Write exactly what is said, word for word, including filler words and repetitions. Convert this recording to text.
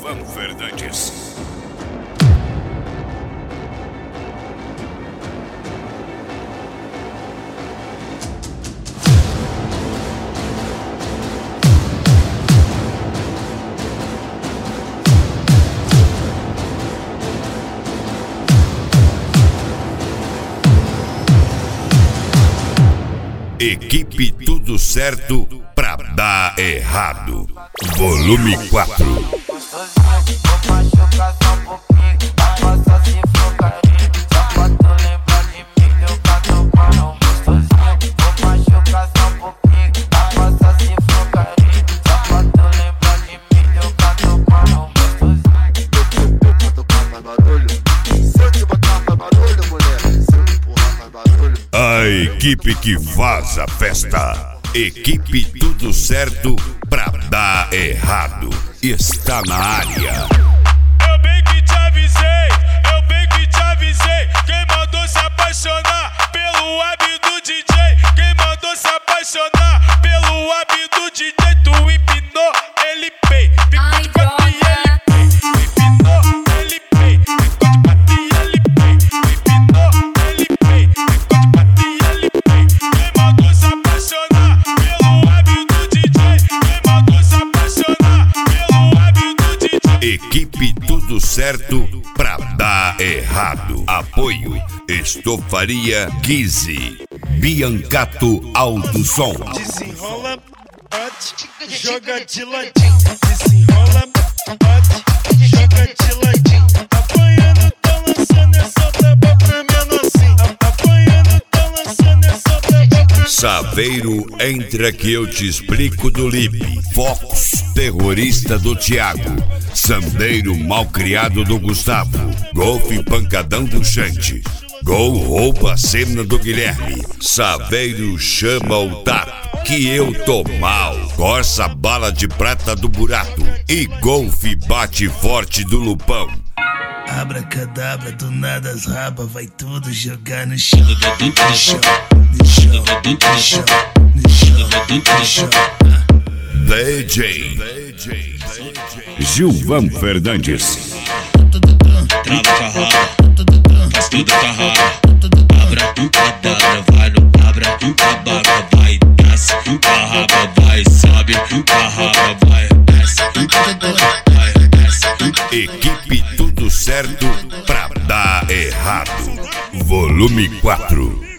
Gilvan Fernandes. Equipe Tudo Certo pra dar errado. Volume quatro. A equipe que faz a festa. Equipe Tudo Certo pra dar errado. Está na área. Eu bem que te avisei, eu bem que te avisei. Quem mandou se apaixonar pelo hábito do D J? Quem mandou se apaixonar pelo hábito do D J? Tu empinou, ele pei. Ficou de papi, ele pei. Empinou, ele pei. Ficou de papi, ele pei. Empinou, ele pei. Ficou de papi, ele pei. Quem mandou se apaixonar pelo hábito do D J? Quem mandou se apaixonar pelo hábito do D J? Equipe Tudo Certo pra dar errado. Apoio Estofaria Guise, Biancato Alto Som. Desenrola, bate, joga de ladinho. Desenrola, bate, joga de ladinho. Apanhando, tá lançando essa taba pra menorzinho. Apanhando, tá lançando essa taba pra menorzinho. Saveiro, entra que eu te explico do Lipe. Fox, terrorista do Thiago. Sandeiro, malcriado do Gustavo. Golfe, pancadão do Chante. Gol, rouba a cena do Guilherme. Saveiro, chama o Tato, que eu tô mal. Corça, bala de prata do Burato. E Golfe, bate forte do Lupão. Abracadabra, do nada as rabas vai tudo jogar no chão. No chão, no chão, no chão, no chão, no chão. D J Gilvan Fernandes. Trava com a raba, faz tudo com a raba. Abra um cadabra, vai no abra um tabaca, vai, desce um carraba, vai, sobe um carraba, vai, desce um cadabra, vai, desce um. Equipe Tudo Certo pra dar errado. Volume quatro.